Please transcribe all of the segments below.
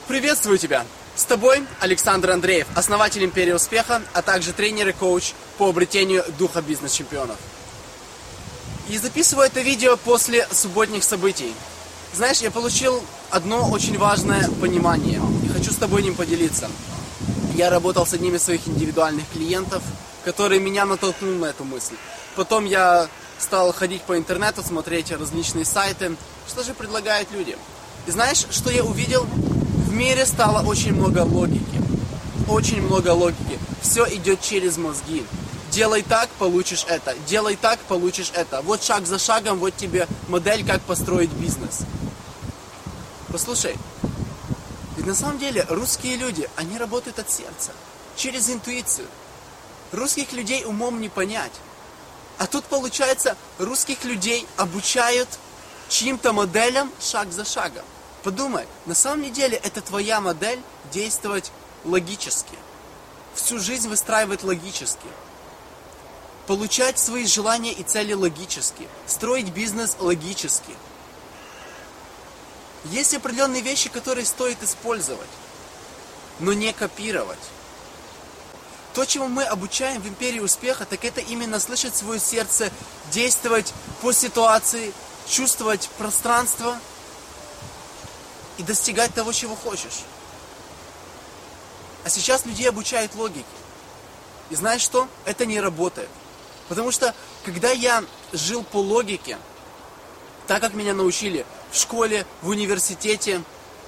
Приветствую тебя! С тобой Александр Андреев, основатель Империи Успеха, а также тренер и коуч по обретению духа бизнес-чемпионов. И записываю это видео после субботних событий. Знаешь, я получил одно очень важное понимание и хочу с тобой ним поделиться. Я работал с одним из своих индивидуальных клиентов, который меня натолкнул на эту мысль. Потом я стал ходить по интернету, смотреть различные сайты, что же предлагают люди. И знаешь, что я увидел? В мире стало очень много логики. Очень много логики. Все идет через мозги. Делай так, получишь это. Делай так, получишь это. Вот шаг за шагом, вот тебе модель, как построить бизнес. Послушай, ведь на самом деле русские люди, они работают от сердца, через интуицию. Русских людей умом не понять. А тут, получается, русских людей обучают чьим-то моделям шаг за шагом. Подумай, на самом деле это твоя модель действовать логически. Всю жизнь выстраивать логически. Получать свои желания и цели логически. Строить бизнес логически. Есть определенные вещи, которые стоит использовать, но не копировать. То, чему мы обучаем в Империи Успеха, так это именно слышать свое сердце, действовать по ситуации, чувствовать пространство и достигать того, чего хочешь. А сейчас людей обучают логике. И знаешь что? Это не работает. Потому что, когда я жил по логике, так как меня научили в школе, в университете,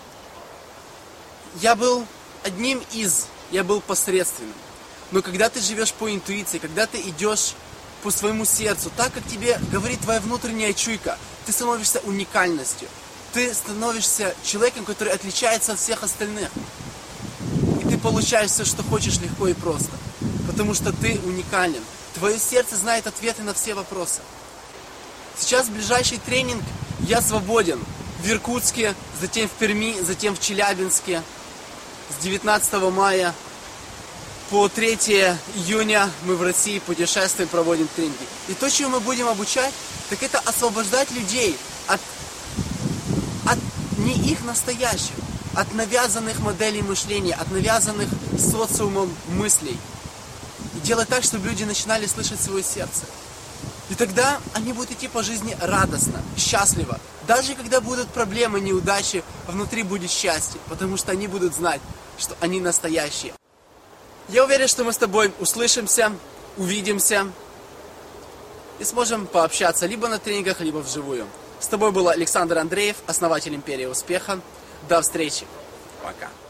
я был я был посредственным. Но когда ты живешь по интуиции, когда ты идешь по своему сердцу, так как тебе говорит твоя внутренняя чуйка, ты становишься уникальностью. Ты становишься человеком, который отличается от всех остальных. И ты получаешь все, что хочешь, легко и просто. Потому что ты уникален. Твое сердце знает ответы на все вопросы. Сейчас ближайший тренинг «Я свободен» в Иркутске, затем в Перми, затем в Челябинске. С 19 мая по 3 июня мы в России путешествуем, проводим тренинги. И то, чему мы будем обучать, так это освобождать людей от не их настоящих, от навязанных моделей мышления, от навязанных социумом мыслей. И делать так, чтобы люди начинали слышать свое сердце. И тогда они будут идти по жизни радостно, счастливо. Даже когда будут проблемы, неудачи, внутри будет счастье, потому что они будут знать, что они настоящие. Я уверен, что мы с тобой услышимся, увидимся и сможем пообщаться либо на тренингах, либо вживую. С тобой был Александр Андреев, основатель Империи Успеха. До встречи. Пока.